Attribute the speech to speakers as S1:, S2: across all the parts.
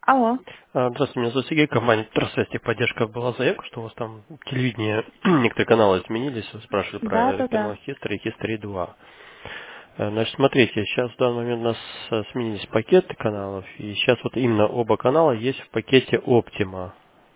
S1: Алло.
S2: Здравствуйте, меня зовут Сергей, компания Трасс Техподдержка. Была заявка, что у вас там телевидение, некоторые каналы изменились, вы спрашивали
S1: Да,
S2: про
S1: да,
S2: канал
S1: да.
S2: History и History 2. Значит, смотрите, сейчас в данный момент у нас сменились пакеты каналов, и сейчас вот именно оба канала есть в пакете Optima.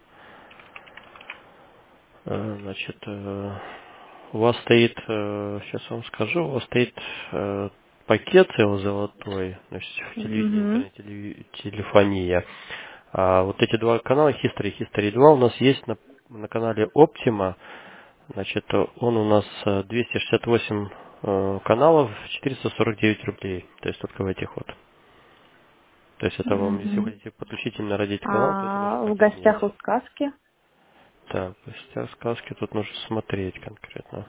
S2: Значит, у вас стоит, сейчас вам скажу, у вас стоит пакет целый золотой, значит, в телевидении,
S1: Угу.
S2: телефония. А вот эти два канала, History и History 2, у нас есть на канале Optima. Значит, он у нас 268 каналов, 449 рублей. То есть только в этих вот. То есть это вам, если вы
S1: Угу.
S2: хотите подключить именно ради этих каналов, то это нужно
S1: А в
S2: пакет менять.
S1: гостях у сказки?
S2: Так, то есть сказки тут нужно смотреть конкретно.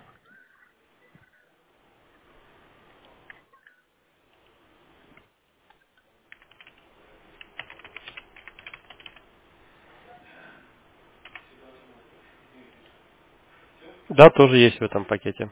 S2: Да, тоже есть в этом пакете.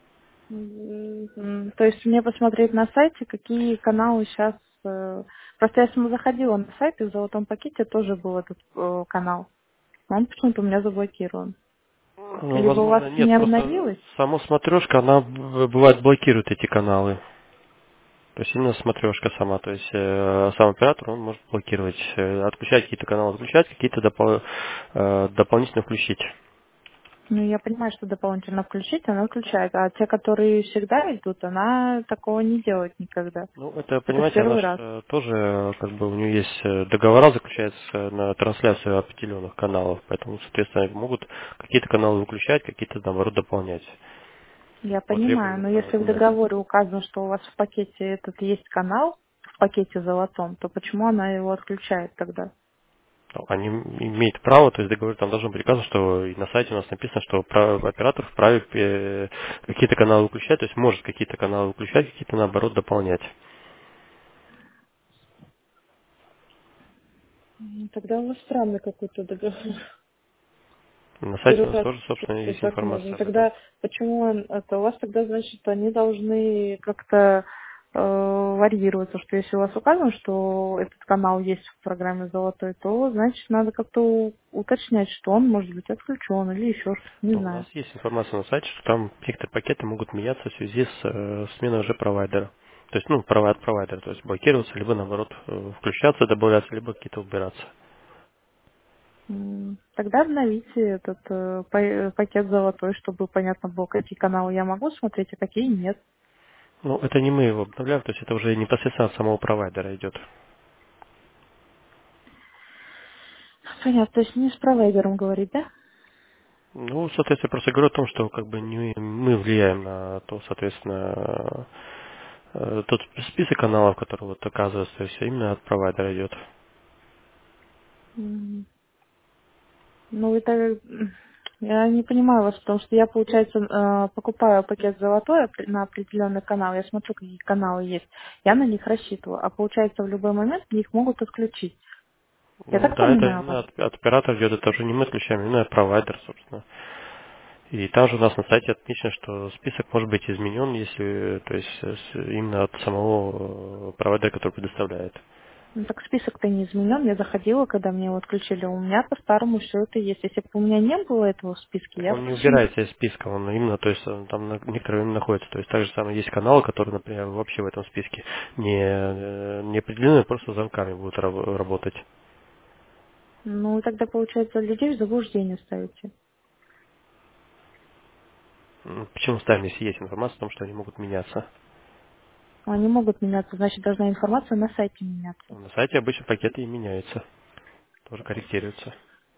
S1: То есть мне посмотреть на сайте, какие каналы сейчас... Просто я сама заходила на сайт, и в золотом пакете тоже был этот канал. Но он почему-то у меня заблокирован.
S2: Ну,
S1: Либо у вас
S2: возможно, нет,
S1: не
S2: просто
S1: обновилось?
S2: сама смотрешка, она бывает блокирует эти каналы. То есть именно смотрешка сама, то есть сам оператор, он может блокировать, отключать какие-то каналы, отключать, какие-то дополнительно включить.
S1: Ну, я понимаю, что дополнительно включить, она включает. А те, которые всегда идут, она такого не делает никогда.
S2: Ну, это,
S1: Это в
S2: понимаете, она
S1: первый
S2: ж,
S1: раз.
S2: тоже, как бы, у нее есть договора заключаются на трансляцию определенных каналов, поэтому, соответственно, могут какие-то каналы выключать, какие-то, наоборот, дополнять
S1: Я
S2: по
S1: понимаю,
S2: требованию
S1: но если в
S2: правообладателя.
S1: договоре указано, что у вас в пакете этот есть канал, в пакете золотом, то почему она его отключает тогда?
S2: Ну, они имеют право, то есть договор там должен быть указано, что и на сайте у нас написано, что оператор вправе какие-то каналы выключать, то есть может какие-то каналы выключать, какие-то, наоборот, дополнять.
S1: Тогда у вас странный какой-то договор.
S2: На сайте у
S1: Первый
S2: нас
S1: раз
S2: тоже, собственно,
S1: слышу,
S2: есть
S1: как можно.
S2: информация об этом.
S1: Тогда почему это у вас тогда значит они должны как-то варьироваться, что если у вас указано, что этот канал есть в программе золотой, то значит надо как-то уточнять, что он может быть отключен или еще что-то, не
S2: Ну, у нас
S1: знаю.
S2: есть информация на сайте, что там некоторые пакеты могут меняться в связи с сменой уже провайдера. То есть, ну, от провайдера, то есть блокироваться, либо наоборот включаться, добавляться, либо какие-то убираться.
S1: Тогда обновите этот пакет золотой, чтобы понятно было, какие каналы я могу смотреть, а какие нет.
S2: Ну, это не мы его обновляем, то есть это уже непосредственно от самого провайдера идет.
S1: Понятно, то есть не с провайдером говорить, да?
S2: Ну, соответственно, просто говорю о том, что как бы не мы влияем на то, соответственно, тот список каналов, который вот оказывается, то есть именно от провайдера идет.
S1: М. Ну, это я не понимаю вас, потому что я, получается, покупаю пакет золотой на определенный канал, я смотрю, какие каналы есть, я на них рассчитываю, а получается в любой момент мне их могут отключить. Я
S2: Ну
S1: так
S2: да, это
S1: понимаю вас?
S2: именно от оператора идет, это уже не мы отключаем, именно провайдер, собственно. И там же у нас на сайте отмечено, что список может быть изменен, если, то есть именно от самого провайдера, который предоставляет.
S1: Ну, так список-то не изменен. Я заходила, когда мне его отключили. У меня по-старому все это есть. Если бы у меня не было этого в списке,
S2: Так
S1: я
S2: он
S1: бы
S2: не
S1: точно...
S2: убирается из списка, он именно, то есть он там некоторое время находится. То есть также самое есть каналы, которые, например, вообще в этом списке не определены, просто замками будут работать.
S1: Ну, тогда, получается, людей в заблуждение ставите.
S2: Почему ставим, если есть информация о том, что они могут меняться?
S1: Они могут меняться, значит, должна информация на сайте меняться.
S2: На сайте обычно пакеты и меняются, тоже корректируются.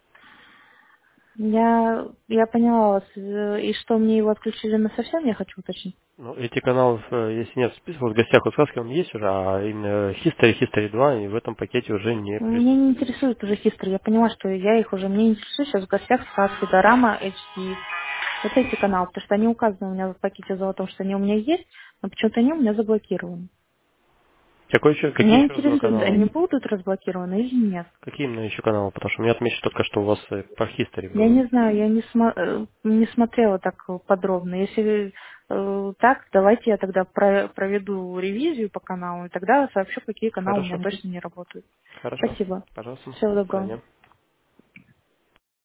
S1: Я поняла вас. И что, мне его отключили на совсем, я хочу уточнить?
S2: Ну, эти каналы, если нет списка, вот в гостях у сказки он есть уже, а именно History 2 и в этом пакете уже не
S1: Меня не
S2: присутствует.
S1: интересует уже history. Я поняла, что я их уже... Мне интересует сейчас в гостях сказки, Дорама, HD. Вот эти каналы, потому что они указаны у меня в пакете золотом, что они у меня есть, но почему-то они у меня заблокированы.
S2: Какие
S1: Меня
S2: еще раз два
S1: интересует,
S2: канала?
S1: они будут разблокированы или нет.
S2: Какие именно еще каналы? Потому что у меня отмечено только, что у вас по History
S1: Я
S2: было.
S1: не знаю, я не смотрела так подробно. Если Так, давайте я тогда проведу ревизию по каналу, и тогда сообщу, какие каналы у меня
S2: Хорошо.
S1: точно не работают.
S2: Хорошо.
S1: Спасибо.
S2: Пожалуйста.
S1: Всего
S2: До
S1: доброго.
S2: свидания.